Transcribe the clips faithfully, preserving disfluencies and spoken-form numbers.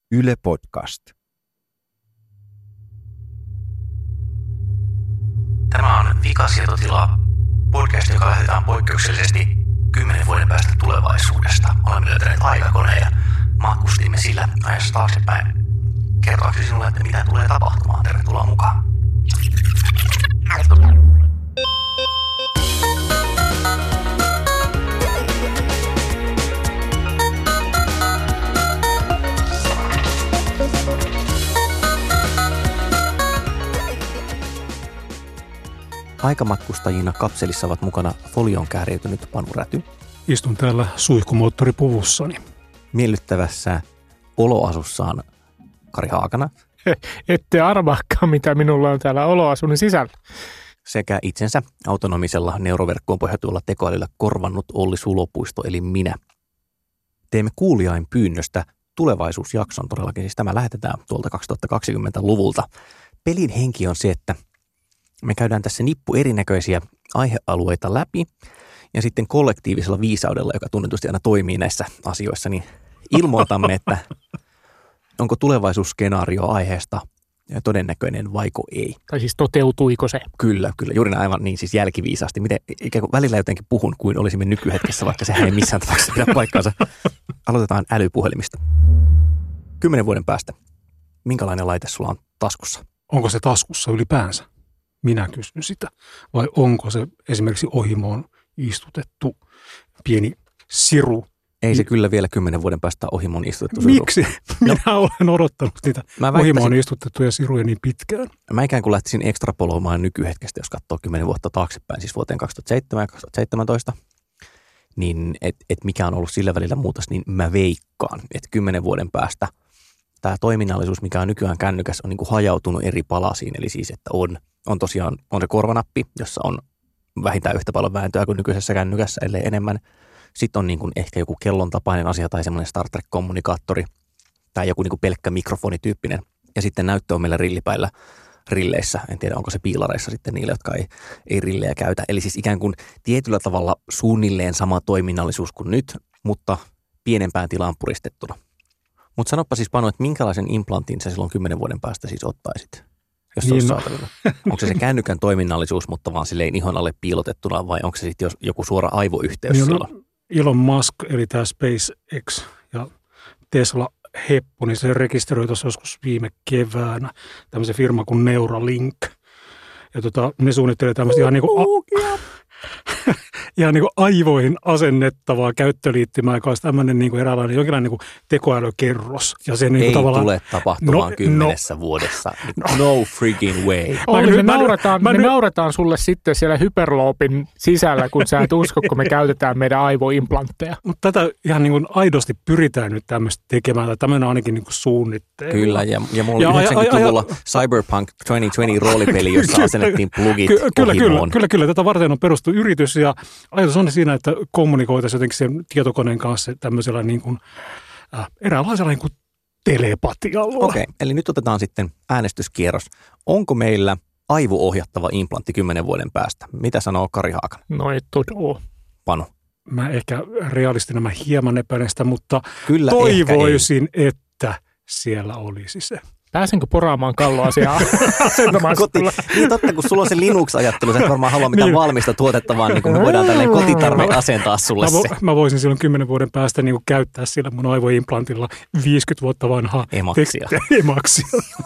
Yle Podcast. Tämä on Vikasietotila, podcast, joka lähetetään poikkeuksellisesti kymmenen vuoden päästä tulevaisuudesta. Olemme löytäneet aikakoneen ja matkustimme sillä ajassa taaksepäin. Kertoakseni sinulle, että mitä tulee tapahtumaan. Tervetuloa mukaan. Aikamatkustajina kapselissa ovat mukana folioon kääriytynyt Panu Räty. Istun täällä suihkumoottoripuvussani. Miellyttävässä oloasussaan Kari Haakana. Ette arvaakaan, mitä minulla on täällä oloasunnin sisällä. Sekä itsensä autonomisella neuroverkkoon pohjautuvalla tekoälyllä korvannut Olli Sulopuisto, eli minä. Teemme kuulijain pyynnöstä tulevaisuusjakson todellakin. Siis tämä lähetetään tuolta kaksituhattakaksikymmentäluvulta. Pelin henki on se, että me käydään tässä nippu erinäköisiä aihealueita läpi ja sitten kollektiivisella viisaudella, joka tunnetusti aina toimii näissä asioissa, niin ilmoitamme, että onko tulevaisuusskenaario aiheesta todennäköinen vaiko ei. Tai siis toteutuiko se? Kyllä, kyllä. Juuri aivan niin siis jälkiviisaasti. Miten, ikään kuin välillä jotenkin puhun kuin olisimme nykyhetkessä, vaikka sehän ei missään tapauksessa pidä paikkaansa. Aloitetaan älypuhelimista. Kymmenen vuoden päästä. Minkälainen laite sulla on taskussa? Onko se taskussa ylipäänsä? Minä kysyn sitä. Vai onko se esimerkiksi ohimoon istutettu pieni siru? Ei se kyllä vielä kymmenen vuoden päästä ohimoon istutettu siru. Miksi? Minä no. olen odottanut niitä ohimoon istutettuja siruja niin pitkään. Mä ikään kuin lähtisin ekstrapoloimaan nykyhetkestä, jos katsoo kymmenen vuotta taaksepäin, siis vuoteen kaksituhattaseitsemän ja kaksituhattaseitsemäntoista. Niin, että et mikä on ollut sillä välillä muutos, niin mä veikkaan, että kymmenen vuoden päästä tämä toiminnallisuus, mikä on nykyään kännykäs, on niin kuin hajautunut eri palasiin. Eli siis, että on, on tosiaan on se korvanappi, jossa on vähintään yhtä paljon vääntöä kuin nykyisessä kännykässä, ellei enemmän. Sitten on niin kuin ehkä joku kellon tapainen asia tai semmoinen Star Trek-kommunikaattori tai joku niin kuin pelkkä mikrofonityyppinen. Ja sitten näyttö on meillä rillipäillä rilleissä. En tiedä, onko se piilareissa sitten niille, jotka ei, ei rillejä käytä. Eli siis ikään kuin tietyllä tavalla suunnilleen sama toiminnallisuus kuin nyt, mutta pienempään tilaan puristettuna. Mutta sanoppa siis Panu, että minkälaisen implantin sä silloin kymmenen vuoden päästä siis ottaisit, jos se niin, olisi saatavilla? Onko se se kännykän toiminnallisuus, mutta vaan silleen ihon alle piilotettuna vai onko se sitten joku suora aivoyhteys niin, silloin? Elon Musk, eli tämä SpaceX ja Tesla heppu, niin se rekisteröi tuossa joskus viime keväänä tämmöisen firma kuin Neuralink. Ja tota, ne suunnittelee tämmöistä ihan niin kuin... ihan niin kuin aivoihin asennettavaa käyttöliittymää, joka olisi tämmöinen niin kuin eräänlainen jonkinlainen niin kuin tekoälykerros. Ja se niin ei tavallaan... tule tapahtumaan no, kymmenessä no, vuodessa. No freaking way. Olli, me, naurataan, me naurataan sulle sitten siellä hyperloopin sisällä, kun sä et usko, kun me käytetään meidän aivoimplantteja. Mutta tätä ihan niin kuin aidosti pyritään nyt tämmöistä tekemään, tai tämmöinen on ainakin niin kuin suunnitteilla. Kyllä, ja, ja mulla oli yhdeksänkymmentäluvulla Cyberpunk kaksituhattakaksikymmentä roolipeli, jossa kyllä, asennettiin plugit ky- kyllä, kyllä, kyllä, kyllä, tätä varten on perustu yritys, ja ajatus on siinä, että kommunikoitaisiin jotenkin sen tietokoneen kanssa tämmöisellä niin kuin, äh, eräänlaisella niin kuin telepatialla. Okei, okay, eli nyt otetaan sitten äänestyskierros. Onko meillä aivo-ohjattava implantti kymmenen vuoden päästä? Mitä sanoo Kari Haakana? No ei todella. Panu? Mä ehkä realistina mä hieman epäilen sitä, mutta kyllä, toivoisin, että siellä olisi se. Pääsenkö poraamaan kalloasiaa asentamaan Koti. Niin totta, kun sulla on se Linux-ajattelu, sä et varmaan halua mitään niin. valmista tuotetta, vaan niin me voidaan tälleen kotitarve asentaa sulle mä, se. Mä, mä voisin silloin kymmenen vuoden päästä niin käyttää sillä mun aivoimplantilla viisikymmentä vuotta vanhaa emaksia. Tek- emaksia.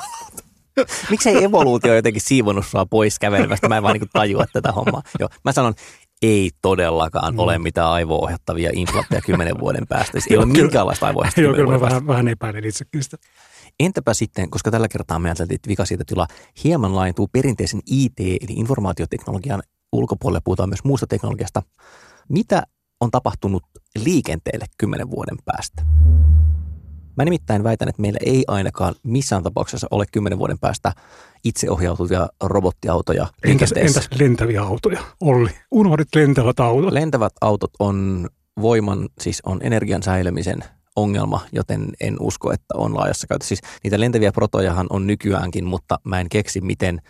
Miksei evoluutio jotenkin siivonnut sua pois kävelemästä? Mä en vaan niin tajua tätä hommaa. Joo, mä sanon, ei todellakaan mm. ole mitään aivo-ohjattavia implantteja kymmenen vuoden päästä. Siis ei ole minkäänlaista aivo-ohjattavia. Joo, kyllä mä vähän, vähän epäilen itsekin sitä. Entäpä sitten, koska tällä kertaa me ajateltiin, että Vikasietotila hieman laajentuu perinteisen I T- eli informaatioteknologian ulkopuolelle, puhutaan myös muusta teknologiasta. Mitä on tapahtunut liikenteelle kymmenen vuoden päästä? Mä nimittäin väitän, että meillä ei ainakaan missään tapauksessa ole kymmenen vuoden päästä itseohjautuvia robottiautoja liikenteessä. Entäs, entäs lentäviä autoja, Olli? Unohdit lentävät autot. Lentävät autot on voiman, siis on energian säilymisen ongelma, joten en usko, että on laajassa käytössä. Siis niitä lentäviä protojahan on nykyäänkin, mutta mä en keksi, miten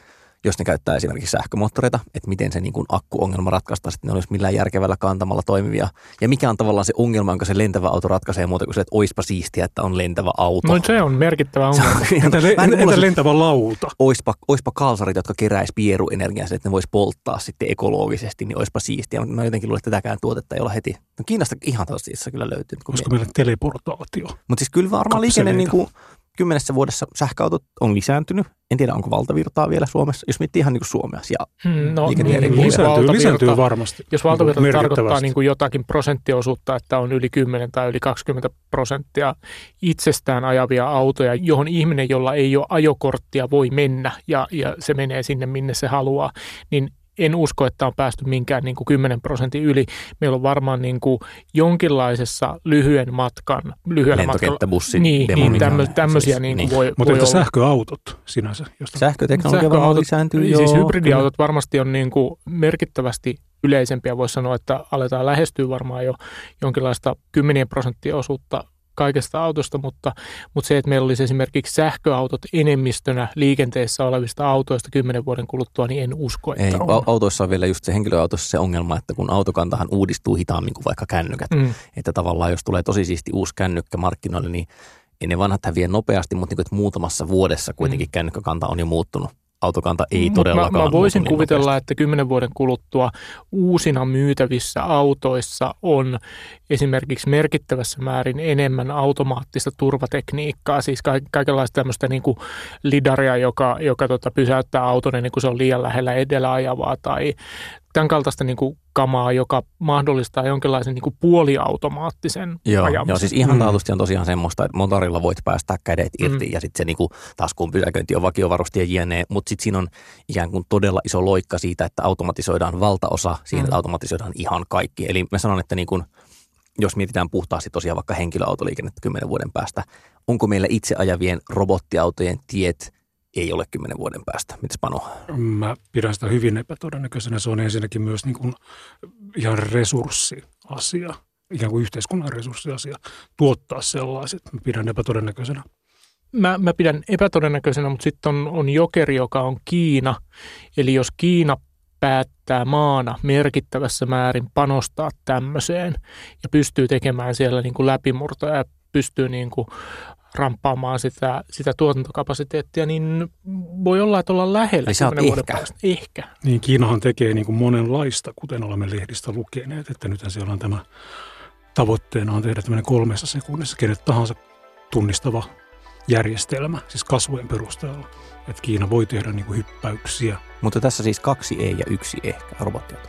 jos ne käyttää esimerkiksi sähkömoottoreita, että miten se niin kuin akkuongelma ratkaistaan, että ne olisi millään järkevällä kantamalla toimivia. Ja mikä on tavallaan se ongelma, jonka se lentävä auto ratkaisee muuta kuin se, että oispa siistiä, että on lentävä auto. No se on merkittävä ongelma. Entä, le- entä lentävä lauta? Oispa, oispa kalsarit, jotka keräisi pieruenergiaa, että ne vois polttaa sitten ekologisesti, niin oispa siistiä. Mutta mä jotenkin luulen, että tätäkään tuotetta ei ole heti. No Kiinasta ihan tosiaan kyllä löytyy. Koska meillä teleportaatio. Mutta siis kyllä varmaan liikenne niin kuin kymmenessä vuodessa sähköautot on lisääntynyt. En tiedä, onko valtavirtaa vielä Suomessa, jos miettii ihan niin kuin Suomessa. Ja hmm, no, niin, niin, lisääntyy, lisääntyy varmasti. Jos valtavirta niin tarkoittaa niin kuin jotakin prosenttiosuutta, että on yli kymmenen tai yli kaksikymmentä prosenttia itsestään ajavia autoja, johon ihminen, jolla ei ole ajokorttia, voi mennä ja, ja se menee sinne, minne se haluaa, niin en usko, että on päästy minkään niin kuin kymmenen prosentin yli. Meillä on varmaan niin kuin jonkinlaisessa lyhyen matkan, lyhyellä lentokenttäbussi, niin, niin tämmö, tämmöisiä siis, niin niin. voi, Mutta voi että olla. Sähköautot sinänsä. Josta... Sähköteknologia varmaan lisääntyy. Siis joo, hybridiautot kyllä. Varmasti on niin kuin merkittävästi yleisempiä. Voisi sanoa, että aletaan lähestyä varmaan jo jonkinlaista kymmenien prosenttia osuutta kaikesta autosta, mutta, mutta se, että meillä olisi esimerkiksi sähköautot enemmistönä liikenteessä olevista autoista kymmenen vuoden kuluttua, niin en usko, että ei, on. Autoissa on vielä just se henkilöautossa se ongelma, että kun autokantahan uudistuu hitaammin kuin vaikka kännykät, mm. että tavallaan jos tulee tosi siisti uusi kännykkä markkinoille, niin ei ne vanhat häviä nopeasti, mutta niin kuin, että muutamassa vuodessa kuitenkin mm. kännykkäkanta on jo muuttunut. Autokanta ei Mut todellakaan. Mä, mä voisin niin kuvitella, nopeasti. Että kymmenen vuoden kuluttua uusina myytävissä autoissa on esimerkiksi merkittävässä määrin enemmän automaattista turvatekniikkaa, siis ka- kaikenlaista tämmöistä niin kuin lidaria, joka, joka tota pysäyttää auton ennen kuin se on liian lähellä edellä ajavaa tai tämän kaltaista niin kuin kamaa, joka mahdollistaa jonkinlaisen niin kuin puoliautomaattisen joo, ajamisen. Joo, siis ihan taatusti on tosiaan semmoista, että motorilla voit päästää kädet irti mm. ja sitten se niin kuin taskuun pysäköinti on vakiovarusti ja jne, mutta sitten siinä on ikään kuin todella iso loikka siitä, että automatisoidaan valtaosa, siihen mm. automatisoidaan ihan kaikki. Eli mä sanon, että niin kuin, jos mietitään puhtaasti tosiaan vaikka henkilöautoliikennettä kymmenen vuoden päästä, onko meillä itse ajavien robottiautojen tiet ei ole kymmenen vuoden päästä. Mitäs Panu? Mä pidän sitä hyvin epätodennäköisenä. Se on ensinnäkin myös niin kuin ihan resurssiasia, ikään kuin yhteiskunnan resurssiasia, tuottaa sellaiset. Mä pidän epätodennäköisenä. Mä, mä pidän epätodennäköisenä, mutta sitten on, on jokeri, joka on Kiina. Eli jos Kiina päättää maana merkittävässä määrin panostaa tämmöiseen ja pystyy tekemään siellä niin kuin läpimurtoja ja pystyy niin kuin ramppaamaan sitä, sitä tuotantokapasiteettia, niin voi olla, että ollaan lähellä. Eli sä oot ehkä. Ehkä. Niin, Kiinahan tekee niin kuin monenlaista, kuten olemme lehdistä lukeneet, että nythän siellä on tämä tavoitteena on tehdä tämmöinen kolmessa sekunnissa kenet tahansa tunnistava järjestelmä, siis kasvojen perusteella. Että Kiina voi tehdä niin kuin hyppäyksiä. Mutta tässä siis kaksi ei ja yksi ehkä robottiauto.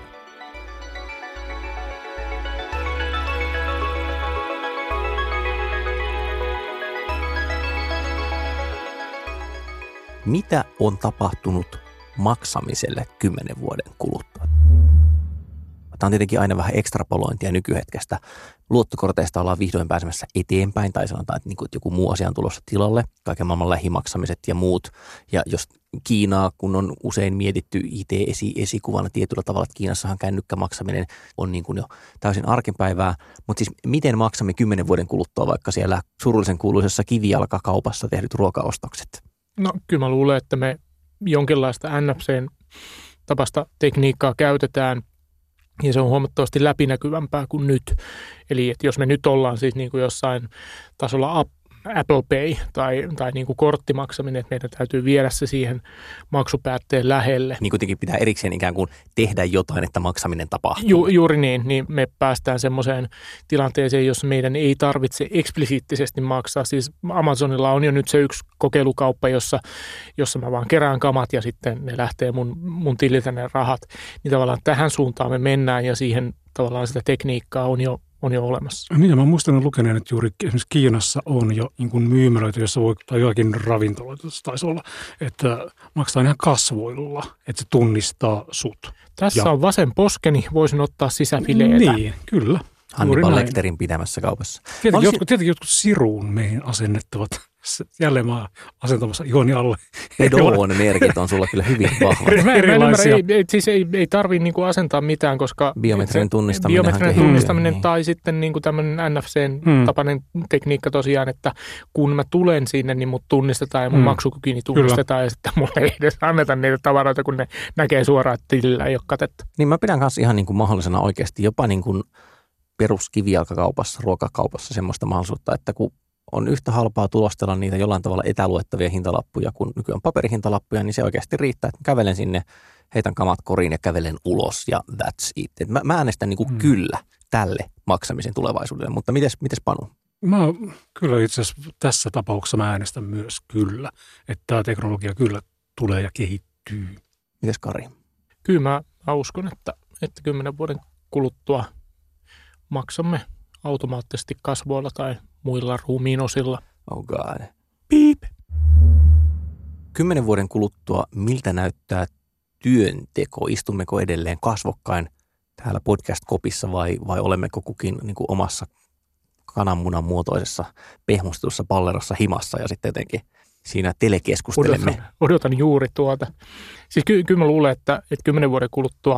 Mitä on tapahtunut maksamiselle kymmenen vuoden kuluttua? Tämä on tietenkin aina vähän ekstrapolointia nykyhetkestä. Luottokorteista ollaan vihdoin pääsemässä eteenpäin, tai sanotaan, että joku muu asia on tulossa tilalle, kaiken maailman lähimaksamiset ja muut. Ja jos Kiinaa, kun on usein mietitty I T-esikuvana tietyllä tavalla, että Kiinassahan kännykkämaksaminen on niin kuin jo täysin arkipäivää, mutta siis miten maksamme kymmenen vuoden kuluttua vaikka siellä surullisen kuuluisessa kivijalkakaupassa tehdyt ruokaostokset? No kyllä mä luulen, että me jonkinlaista N F C:n tapasta tekniikkaa käytetään ja se on huomattavasti läpinäkyvämpää kuin nyt. Eli että jos me nyt ollaan siis niin kuin jossain tasolla Apple Pay tai, tai niin kuin korttimaksaminen, että meidän täytyy viedä se siihen maksupäätteen lähelle. Niin kuitenkin pitää erikseen ikään kuin tehdä jotain, että maksaminen tapahtuu. Ju, juuri niin, niin me päästään semmoiseen tilanteeseen, jossa meidän ei tarvitse eksplisiittisesti maksaa. Siis Amazonilla on jo nyt se yksi kokeilukauppa, jossa, jossa mä vaan kerään kamat ja sitten ne lähtee mun, mun tililtä ne rahat. Niin tavallaan tähän suuntaan me mennään ja siihen tavallaan sitä tekniikkaa on jo on jo olemassa. Niin, ja mä muistan lukeneen, että juuri esimerkiksi Kiinassa on jo niin kuin myymälöitä, jossa voi, tai joakin ravintoloita taisi olla, että maksaa ihan kasvoilla, että se tunnistaa sut. Tässä ja. on vasen poskeni, voisin ottaa sisäfileetä. Niin, kyllä. Hannibal Lecterin pitämässä kaupassa. Tietenkin, Olisi... jotkut, tietenkin jotkut siruun meihin asennettavat. Jälleen mä oon asentamassa ihoni alle. Pedon merkit on sulla kyllä hyvin vahvat. Mä, mä ymmärrän, ei, ei, siis ei, ei tarvitse niinku asentaa mitään, koska biometrinen tunnistaminen, biometrinen tunnistaminen niin. tai sitten niinku tämmöinen N F C-tapainen hmm. tekniikka tosiaan, että kun mä tulen sinne, niin mut tunnistetaan ja mun hmm. maksukykini tunnistetaan kyllä. Ja sitten mulle ei edes anneta niitä tavaroita, kun ne näkee suoraan, että tilillä ei ole katetta. Niin mä pidän kanssa ihan niin kuin mahdollisena oikeasti jopa niin kuin peruskivijalkakaupassa, ruokakaupassa semmoista mahdollisuutta, että kun on yhtä halpaa tulostella niitä jollain tavalla etäluettavia hintalappuja kuin nykyään paperihintalappuja, niin se oikeasti riittää, että kävelen sinne, heitän kamat koriin ja kävelen ulos ja that's it. Et mä, mä äänestän niin kuin hmm. kyllä tälle maksamisen tulevaisuudelle, mutta mites, mites Panu? Mä kyllä itse asiassa tässä tapauksessa mä äänestän myös kyllä, että tämä teknologia kyllä tulee ja kehittyy. Mites Kari? Kyllä mä, mä uskon, että, että kymmenen vuoden kuluttua maksamme automaattisesti kasvoilla tai muilla ruumiinosilla. Oh god. Piip. Kymmenen vuoden kuluttua, miltä näyttää työnteko? Istummeko edelleen kasvokkain täällä podcast-kopissa vai, vai olemmeko kukin niin kuin omassa kananmunan muotoisessa pehmustetussa pallerossa himassa ja sitten jotenkin siinä telekeskustelemme? Odotan, odotan juuri tuota. Siis ky- kyllä mä luulen, että, että kymmenen vuoden kuluttua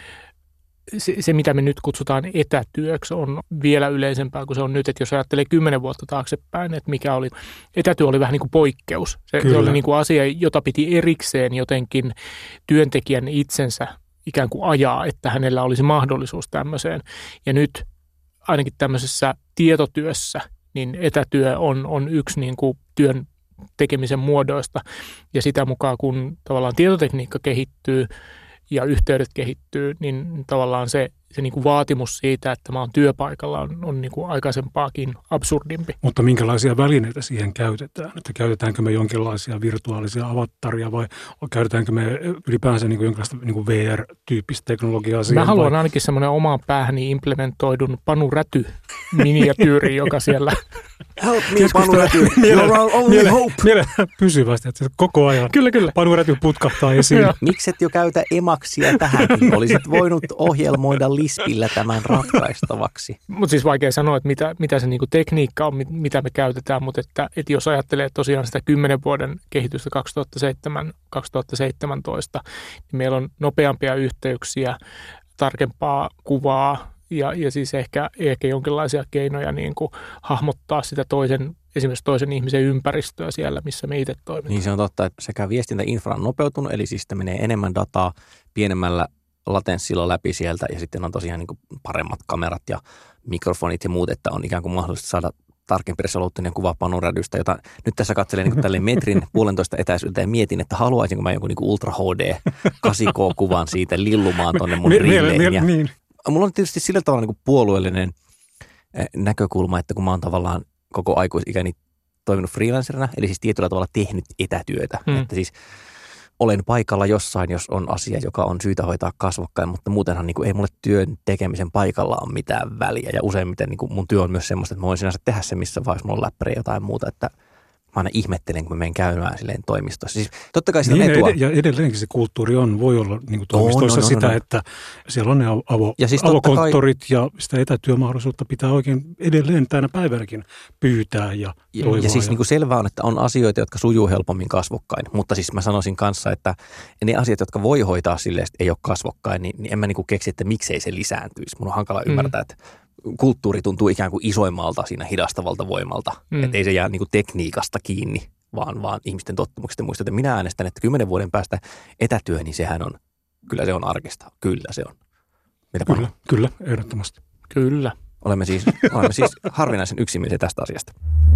Se, se, mitä me nyt kutsutaan etätyöksi, on vielä yleisempää kuin se on nyt. Että jos ajattelee kymmenen vuotta taaksepäin, että mikä oli, etätyö oli vähän niin kuin poikkeus. Se, se oli niin kuin asia, jota piti erikseen jotenkin työntekijän itsensä ikään kuin ajaa, että hänellä olisi mahdollisuus tämmöiseen. Ja nyt ainakin tämmöisessä tietotyössä, niin etätyö on, on yksi niin kuin työn tekemisen muodoista. Ja sitä mukaan, kun tavallaan tietotekniikka kehittyy, ja yhteydet kehittyy, niin tavallaan se, se niin kuin vaatimus siitä, että mä oon työpaikalla, on, on niin kuin aikaisempaakin absurdimpi. Mutta minkälaisia välineitä siihen käytetään? Että käytetäänkö me jonkinlaisia virtuaalisia avattaria vai käytetäänkö me ylipäänsä niin kuin jonkinlaista niin kuin V R-tyyppistä teknologiaa siihen? Mä haluan vai? ainakin semmoinen omaan päähäni implementoidun Panu Räty-miniatyyri, joka siellä... Help me, Panu Räty. You're our only hope. Mielellään pysyvästi, että koko ajan kyllä, kyllä. Panu Räty putkahtaa esiin. Mikset jo käytä emaksia tähänkin? Olisit voinut ohjelmoida Lispillä tämän ratkaistavaksi. Mutta siis vaikea sanoa, että mitä, mitä se niinku tekniikka on, mitä me käytetään, mutta että, että jos ajattelee tosiaan sitä kymmenen vuoden kehitystä kaksituhattaseitsemän kaksituhattaseitsemäntoista, niin meillä on nopeampia yhteyksiä, tarkempaa kuvaa ja, ja siis ehkä, ehkä jonkinlaisia keinoja niin kuin hahmottaa sitä toisen, esimerkiksi toisen ihmisen ympäristöä siellä, missä me itse toimitaan. Niin se on totta, että sekä viestintäinfra on nopeutunut, eli siis menee enemmän dataa pienemmällä latenssilla läpi sieltä ja sitten on tosiaan niin kuin paremmat kamerat ja mikrofonit ja muut, että on ikään kuin mahdollista saada tarkempi resoluuttinen kuva Panu Rädystä, jota nyt tässä katselen niin kuin tälleen metrin puolentoista etäisyyttä ja mietin, että haluaisinko mä jonkun niin kuin Ultra H D kahdeksan K-kuvan siitä lillumaan tuonne mun rilleen. Ja niin. Mulla on tietysti sillä tavalla niin kuin puolueellinen näkökulma, että kun mä oon tavallaan koko aikuisikäni toiminut freelancerina, eli siis tietyllä tavalla tehnyt etätyötä, hmm. että siis olen paikalla jossain, jos on asia, joka on syytä hoitaa kasvokkain, mutta muutenhan niin kuin ei mulle työn tekemisen paikalla ole mitään väliä. Ja useimmiten niin kuin mun työ on myös semmoista, että mä voin sinänsä tehdä se, missä vaiheessa mulla on läppäri jotain muuta, että mä aina ihmettelen, kun mä menen käymään silleen toimistossa. Siis totta kai sitä niin, on etua. Ja edelleenkin se kulttuuri on, voi olla niin kuin toimistoissa oh, no, no, sitä, no, no. että siellä on ne avo, ja siis avokonttorit kai, ja sitä etätyömahdollisuutta pitää oikein edelleen tänä päivänäkin pyytää ja Ja, toivoa. ja siis ja... niin kuin selvää on, että on asioita, jotka sujuu helpommin kasvokkain, mutta siis mä sanoisin kanssa, että ne asiat, jotka voi hoitaa silleen, että ei ole kasvokkain, niin, niin en mä niin kuin keksi, että miksei se lisääntyisi. Mun on hankala ymmärtää, mm. että kulttuuri tuntuu ikään kuin isoimmalta siinä hidastavalta voimalta, mm. että ei se jää niin kuin tekniikasta kiinni, vaan, vaan ihmisten tottumuksista muista. Että minä äänestän, että kymmenen vuoden päästä etätyö, niin sehän on, kyllä se on arkista, kyllä se on. Mitä kyllä, kyllä, ehdottomasti. Kyllä. Olemme siis, olemme siis harvinaisen yksimielisiä tästä asiasta.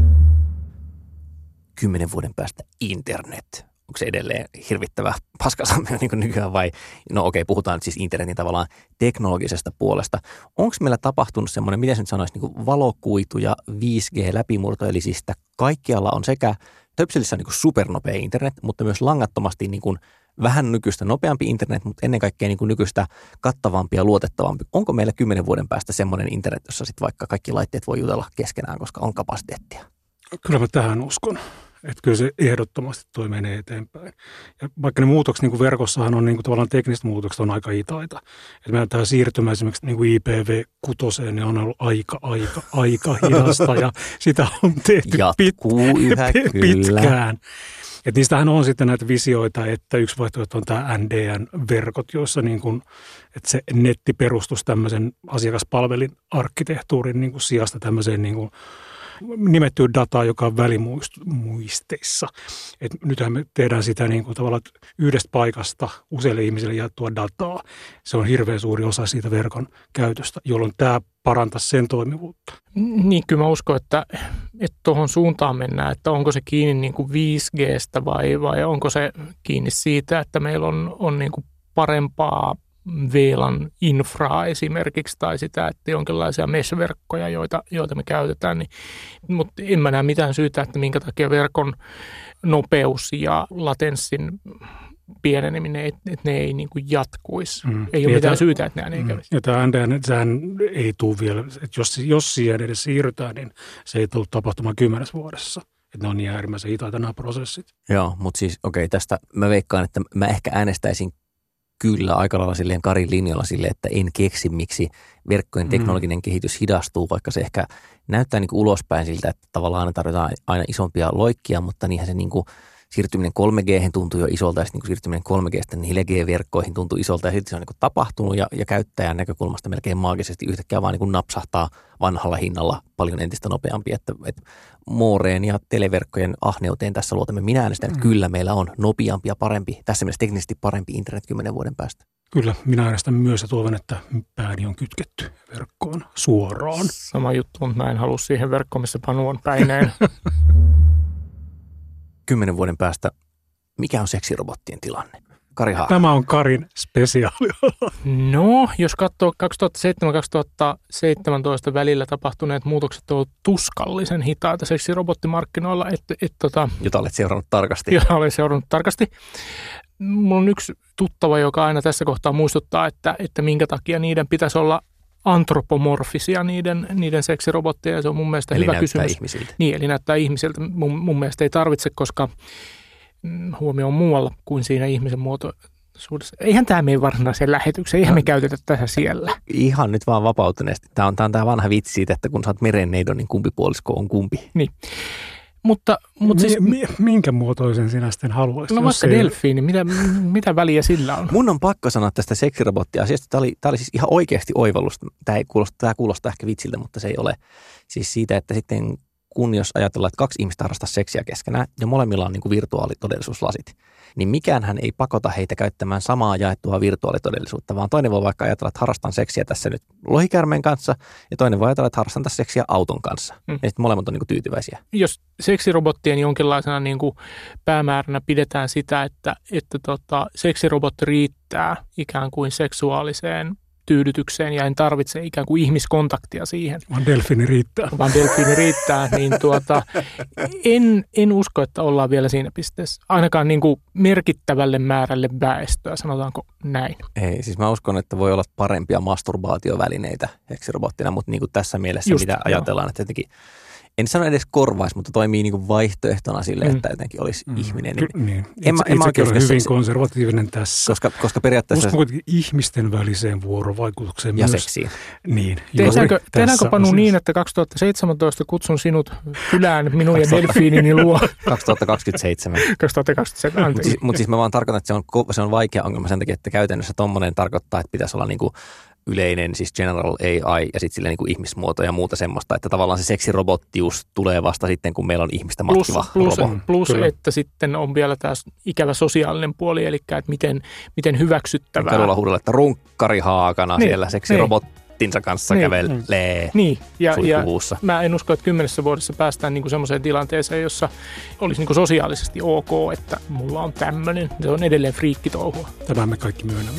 Kymmenen vuoden päästä internet. Onko se edelleen hirvittävä paskasammio niin kuin nykyään vai? No okei, puhutaan nyt siis internetin tavallaan teknologisesta puolesta. Onko meillä tapahtunut semmoinen, miten se nyt sanoisi, niin kuin valokuitu ja viisi G-läpimurto, eli siis sitä kaikkialla on sekä töpselissä niin kuin supernopea internet, mutta myös langattomasti niin kuin vähän nykyistä nopeampi internet, mutta ennen kaikkea niin kuin nykyistä kattavampi ja luotettavampi. Onko meillä kymmenen vuoden päästä semmoinen internet, jossa sitten vaikka kaikki laitteet voi jutella keskenään, koska on kapasiteettia? Kyllä mä tähän uskon. Että kyllä se ehdottomasti toi menee eteenpäin. Ja vaikka ne muutokset niin kuin verkossahan on niin kuin tavallaan tekniset muutokset on aika hitaita. Että meidän tämä siirtymä esimerkiksi niin kuin I P v kuusi niin on ollut aika, aika, aika hidasta ja sitä on tehty Jatkuu pit, yhä, pit, kyllä. pitkään. Et niistähän on sitten näitä visioita, että yksi vaihtoehto on tämä N D N-verkot, joissa niin kuin, että se netti perustuisi tämmöisen asiakaspalvelin arkkitehtuurin niin kuin sijasta tämmöiseen niin kuin nimettyä dataa, joka on välimuisteissa. Et nythän me tehdään sitä niin kuin tavallaan yhdestä paikasta useille ihmisille jaettua dataa. Se on hirveän suuri osa siitä verkon käytöstä, jolloin tämä parantaisi sen toimivuutta. Niin, kyllä mä uskon, että tuohon suuntaan mennään, että onko se kiinni niin kuin viisi G:stä vai, vai onko se kiinni siitä, että meillä on, on niin kuin parempaa V LAN infraa esimerkiksi tai sitä, että jonkinlaisia mesh-verkkoja, joita, joita me käytetään, niin, mutta en mä näe mitään syytä, että minkä takia verkon nopeus ja latenssin pieneneminen, että et ne ei niin kuin jatkuisi. Mm. Ei ole ja mitään tämä, syytä, että nämä ei kävisi. Ja tämä N D N, sehän ei tule vielä, että jos, jos siihen edes siirrytään, niin se ei tule tapahtumaan kymmenessä vuodessa. Että ne on niin äärimmäisen hitaita nämä prosessit. Joo, mutta siis okei, okay, tästä mä veikkaan, että mä ehkä äänestäisin kyllä aika lailla silleen Karin linjalla silleen, että en keksi, miksi verkkojen teknologinen mm. kehitys hidastuu, vaikka se ehkä näyttää niin kuin ulospäin siltä, että tavallaan aina tarvitaan aina isompia loikkia, mutta niinhän se niin kuin siirtyminen kolme G:hen tuntuu jo isolta ja sitten niin siirtyminen kolme G:stä neljä G-verkkoihin tuntuu isolta ja sitten se on niin tapahtunut ja, ja käyttäjän näkökulmasta melkein maagisesti yhtäkkiä vaan niin napsahtaa vanhalla hinnalla paljon entistä nopeampi, että, että mooreen ja televerkkojen ahneuteen tässä luotamme. Minä äänestän, että mm. kyllä meillä on nopeampi ja parempi, tässä mielessä teknisesti parempi internet kymmenen vuoden päästä. Kyllä, minä äänestän myös ja toivon, että pääni on kytketty verkkoon suoraan. Sama juttu, mutta mä en halua siihen verkkoon, missä Panu on päineen. Kymmenen vuoden päästä, mikä on seksirobottien tilanne? Kari Haak. Tämä on Karin spesiaali. No, jos katsoo kaksituhattaseitsemän kaksituhattaseitsemäntoista välillä tapahtuneet muutokset ovat tuskallisen hitaita seksirobottimarkkinoilla. Et, et, tota, jota olet seurannut tarkasti. Jota olen seurannut tarkasti. Mulla on yksi tuttava, joka aina tässä kohtaa muistuttaa, että, että minkä takia niiden pitäisi olla antropomorfisia niiden, niiden seksirobotteja. Se on mun mielestä eli hyvä kysymys. Ihmisiltä. Niin, eli näyttää ihmisiltä. Mun, mun mielestä ei tarvitse, koska huomio on muualla kuin siinä ihmisen muotoisuudessa. Eihän tämä mene varsinaiseen lähetykseen, eihän me käytetä tässä siellä. Ihan nyt vaan vapautuneesti. Tämä on, tämä on tämä vanha vitsi siitä, että kun sä oot merenneidon, niin kumpi puolisko on kumpi. Niin. Mutta, mutta siis, mi, minkä muotoisen sinä sitten haluaisit? No vaikka delfiini, mitä, mitä väliä sillä on? Mun on pakko sanoa tästä seksirobottiasiasta. Tämä oli, tämä oli siis ihan oikeasti oivallus. Tämä, ei kuulosta, tämä kuulostaa ehkä vitsiltä, mutta se ei ole. Siis siitä, että sitten kun jos ajatellaan, että kaksi ihmistä harrastaa seksiä keskenään ja molemmilla on niin kuin virtuaalitodellisuuslasit, niin mikäänhän ei pakota heitä käyttämään samaa jaettua virtuaalitodellisuutta, vaan toinen voi vaikka ajatella, että harrastan seksiä tässä nyt lohikärmeen kanssa ja toinen voi ajatella, että harrastan tässä seksiä auton kanssa. Mm. Ja sitten molemmat on niin kuin tyytyväisiä. Jos seksirobottien jonkinlaisena niin kuin päämääränä pidetään sitä, että, että tota, seksirobotti riittää ikään kuin seksuaaliseen tyydytykseen ja en tarvitse ikään kuin ihmiskontaktia siihen. Vaan delfiini riittää. Vaan delfiini riittää, niin tuota, en, en usko, että ollaan vielä siinä pisteessä. Ainakaan niin kuin merkittävälle määrälle väestöä, sanotaanko näin. Ei, siis mä uskon, että voi olla parempia masturbaatiovälineitä seksirobottina, mutta niin kuin tässä mielessä Just, mitä joo. ajatellaan, että jotenkin en sano edes korvaisi, mutta toimii niin kuin vaihtoehtona sille, mm. että jotenkin olisi mm. ihminen. Ky- niin. En, Itse, en mä oikein hyvin se, konservatiivinen tässä. Koska, koska periaatteessa uskon kuitenkin ihmisten väliseen vuorovaikutukseen ja myös. seksiin. Niin. Tehdäänkö, tehdäänkö Panu niin, että kaksituhattaseitsemäntoista kutsun sinut kylään minun ja delfiinini luo? kaksituhattakaksikymmentäseitsemän kaksituhattakaksikymmentäseitsemän, Mutta siis, mut siis mä vaan tarkoitan, että se on, se on vaikea ongelma sen takia, että käytännössä tommonen tarkoittaa, että pitäisi olla niinku yleinen, siis general A I ja sitten silleen niin kuin ihmismuoto ja muuta semmoista, että tavallaan se seksirobottius tulee vasta sitten, kun meillä on ihmistä matkiva plus, robo. Plus, plus että sitten on vielä taas ikävä sosiaalinen puoli, eli että miten, miten hyväksyttävää. Kadulla huudella, että runkkari haakana niin, siellä seksirobottinsa kanssa niin, kävelee niin. Ja, ja mä en usko, että kymmenessä vuodessa päästään niin semmoiseen tilanteeseen, jossa olisi niin sosiaalisesti ok, että mulla on tämmöinen. Se on edelleen friikkitouhua. Tämä me kaikki myönnämme.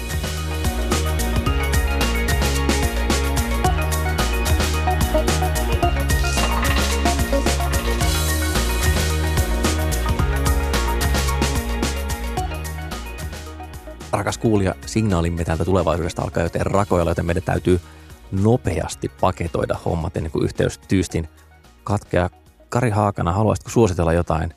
Rakas kuulija, signaalimme täältä tulevaisuudesta alkaa joten rakoilla, joten meidän täytyy nopeasti paketoida hommat ennen kuin yhteys tyystin katkeaa. Kari Haakana, haluaisitko suositella jotain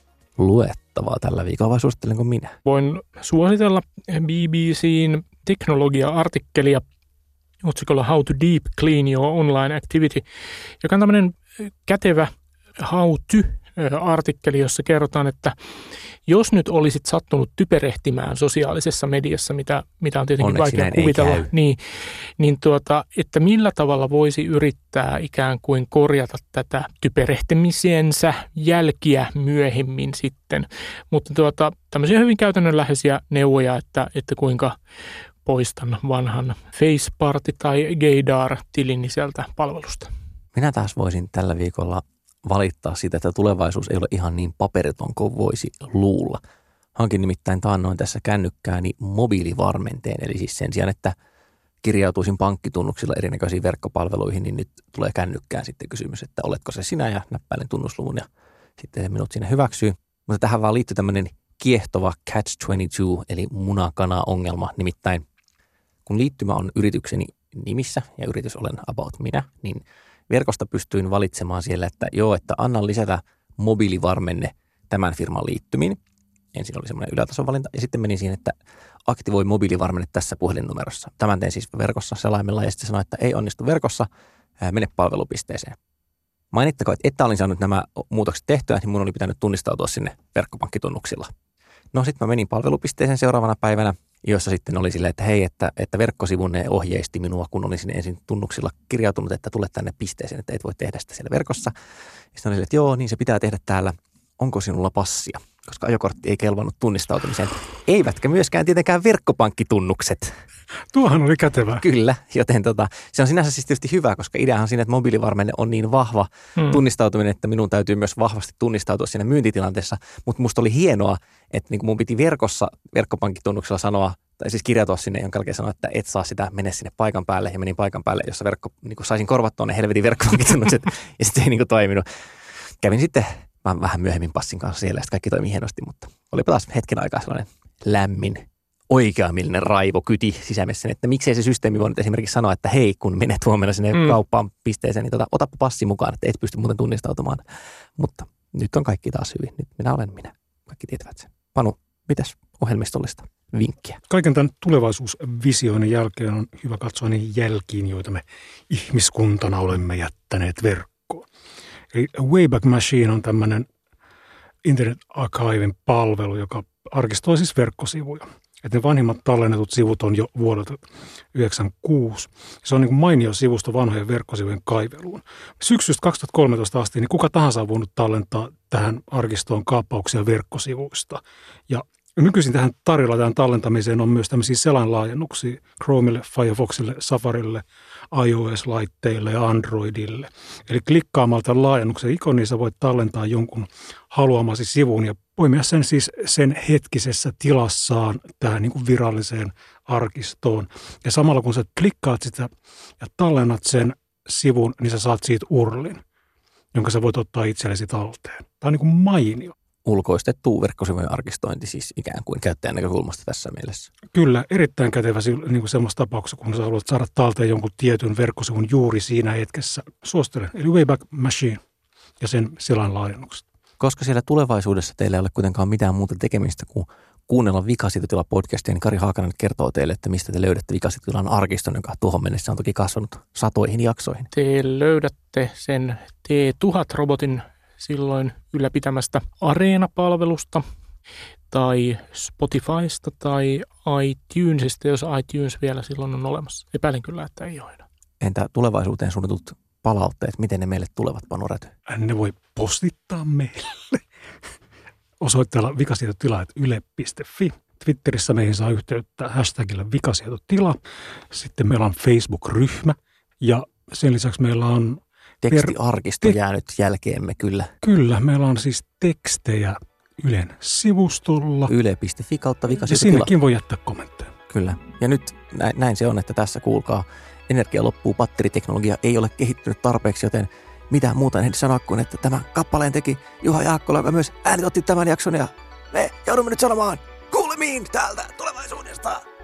luettavaa tällä viikolla vai suosittelenko minä? Voin suositella B B C:n teknologia-artikkelia otsikolla How to Deep Clean Your Online Activity, joka on tämmöinen kätevä how to-artikkeli, jossa kerrotaan, että jos nyt olisit sattunut typerehtimään sosiaalisessa mediassa, mitä, mitä on tietenkin Onneksi vaikea kuvitella, niin, niin tuota, että millä tavalla voisi yrittää ikään kuin korjata tätä typerehtimisensä jälkiä myöhemmin sitten. Mutta tuota, tämmöisiä hyvin käytännönläheisiä neuvoja, että, että kuinka poistan vanhan Faceparty tai Gaydar-tilini sieltä palvelusta. Minä taas voisin tällä viikolla valittaa siitä, että tulevaisuus ei ole ihan niin paperiton kuin voisi luulla. Hankin nimittäin taannoin tässä kännykkääni mobiilivarmenteen, eli siis sen sijaan, että kirjautuisin pankkitunnuksilla erinäköisiin verkkopalveluihin, niin nyt tulee kännykkään sitten kysymys, että oletko se sinä, ja näppäilen tunnusluvun ja sitten se minut sinne hyväksyy. Mutta tähän vaan liittyy tämmöinen kiehtova catch kaksikymmentäkaksi, eli munakana-ongelma, nimittäin kun liittymä on yritykseni nimissä ja yritys olen about minä, niin verkosta pystyin valitsemaan siellä, että joo, että annan lisätä mobiilivarmenne tämän firman liittymiin. Ensin oli semmoinen ylätason valinta ja sitten menin siihen, että aktivoi mobiilivarmenne tässä puhelinnumerossa. Tämän tein siis verkossa selaimella ja sitten sanoin, että ei onnistu verkossa, mene palvelupisteeseen. Mainittakoon, että että olin saanut nämä muutokset tehtyä, niin mun oli pitänyt tunnistautua sinne verkkopankkitunnuksilla. No sitten mä menin palvelupisteeseen seuraavana päivänä, jossa sitten oli silleen, että hei, että, että verkkosivunne ohjeisti minua, kun olisin ensin tunnuksilla kirjautunut, että tule tänne pisteeseen, että et voi tehdä sitä siellä verkossa. Ja sitten oli silleen, että joo, niin se pitää tehdä täällä. Onko sinulla passia? Koska ajokortti ei kelvannut tunnistautumiseen. Eivätkä myöskään tietenkään verkkopankkitunnukset. Tuohan oli kätevää. Kyllä, joten tota, se on sinänsä siis tietysti hyvä, koska ideahan on siinä, että mobiilivarmenne on niin vahva hmm. tunnistautuminen, että minun täytyy myös vahvasti tunnistautua siinä myyntitilanteessa. Mutta musta oli hienoa, että niin mun piti verkossa verkkopankkitunnuksella sanoa, tai siis kirjautua sinne, jonka jälkeen sanoa, että et saa sitä, mene sinne paikan päälle. Ja menin paikan päälle, jossa verkko, niin saisin korvattua ne helvetin verkkopankkitunnukset, ja sitten ei niin toiminut. Kävin sitten vähän myöhemmin passin kanssa siellä, ja kaikki toimi hienosti, mutta olipa taas hetken aikaa sellainen lämmin, oikeamielinen raivo kyti sisämessäni, että miksei se systeemi voinut esimerkiksi sanoa, että hei, kun menet huomenna sinne mm. kauppaan pisteeseen, niin tota, otapa passi mukaan, että et pysty muuten tunnistautumaan. Mutta nyt on kaikki taas hyvin. Nyt minä olen minä. Kaikki tietävät sen. Panu, mitäs ohjelmistollista vinkkiä? Kaiken tämän tulevaisuusvisioinnin jälkeen on hyvä katsoa niihin jälkiin, joita me ihmiskuntana olemme jättäneet verkkoon. Eli Wayback Machine on tämmöinen Internet Archiven palvelu, joka arkistoi siis verkkosivuja. Että ne vanhimmat tallennetut sivut on jo vuodelta yhdeksänkymmentäkuusi. Se on niin kuin mainio sivusto vanhojen verkkosivujen kaiveluun. Syksystä kaksituhattakolmetoista asti niin kuka tahansa on voinut tallentaa tähän arkistoon kaappauksia verkkosivuista. Ja nykyisin tähän tarjolla tähän tallentamiseen on myös tämmöisiä selainlaajennuksia Chromelle, Firefoxille, Safarille, iOS-laitteille ja Androidille. Eli klikkaamalla tämän laajennuksen ikoniin sä voit tallentaa jonkun haluamasi sivun ja poimia sen siis sen hetkisessä tilassaan tähän niin kuin viralliseen arkistoon. Ja samalla kun sä klikkaat sitä ja tallennat sen sivun, niin sä saat siitä urlin, jonka sä voit ottaa itsellesi talteen. Tämä on niin kuin mainio. Ulkoistettu verkkosivujen arkistointi siis ikään kuin käyttäjän näkökulmasta tässä mielessä. Kyllä, erittäin kätevä niin kuin semmoista tapauksessa, kun sä haluat saada talteen jonkun tietyn verkkosivun juuri siinä hetkessä. Suosittelen, eli Wayback Machine ja sen selainlaajennukset. Koska siellä tulevaisuudessa teillä ei ole kuitenkaan mitään muuta tekemistä kuin kuunnella Vikasietotila-podcastia, niin Kari Haakanen kertoo teille, että mistä te löydätte Vikasietotilan arkiston, joka tuohon mennessä on toki kasvanut satoihin jaksoihin. Te löydätte sen T tuhat-robotin silloin ylläpitämästä Areena-palvelusta tai Spotifysta tai iTunesista, jos iTunes vielä silloin on olemassa. Epäilen kyllä, että ei ole enää. Entä tulevaisuuteen suunnitut palautteet, miten ne meille tulevat, Panu Räty? Ne voi postittaa meille osoitteella vikasietotila yle piste fi. Twitterissä meihin saa yhteyttä hashtagillä vikasietotila. Sitten meillä on Facebook-ryhmä ja sen lisäksi meillä on tekstiarkisto te- jäänyt jälkeemme kyllä. Kyllä, meillä on siis tekstejä Ylen sivustolla. yle piste fi kautta vikasietotila. Ja sinnekin voi jättää kommentteja. Kyllä. Ja nyt näin, näin se on, että tässä kuulkaa, energia loppuu, batteriteknologia ei ole kehittynyt tarpeeksi, joten mitään muuta en sanoa kuin, että tämän kappaleen teki Juha Jaakkola, joka myös äänitotti tämän jakson, ja me joudumme nyt sanomaan kuulemiin täältä tulevaisuudesta.